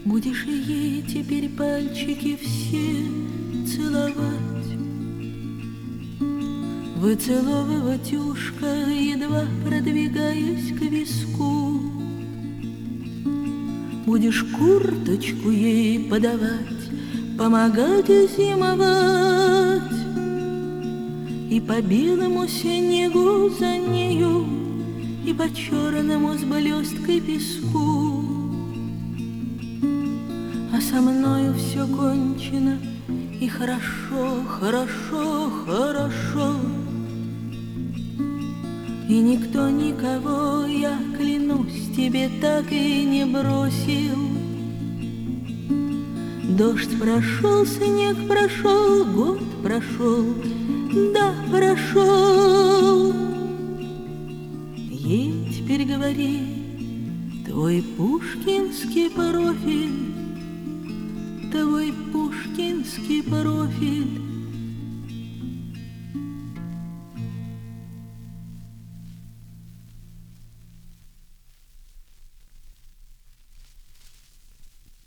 Будешь ей теперь пальчики все целовать, выцеловывать ушко, едва продвигаясь к виску. Будешь курточку ей подавать, помогать зимовать, и по белому снегу за нею, и по черному с блесткой песку. А со мною все кончено, и хорошо, хорошо, хорошо. И никто никого, я клянусь тебе, так и не бросил. Дождь прошел, снег прошел, год прошел, да, прошел. Ей теперь говори, твой пушкинский профиль, твой пушкинский профиль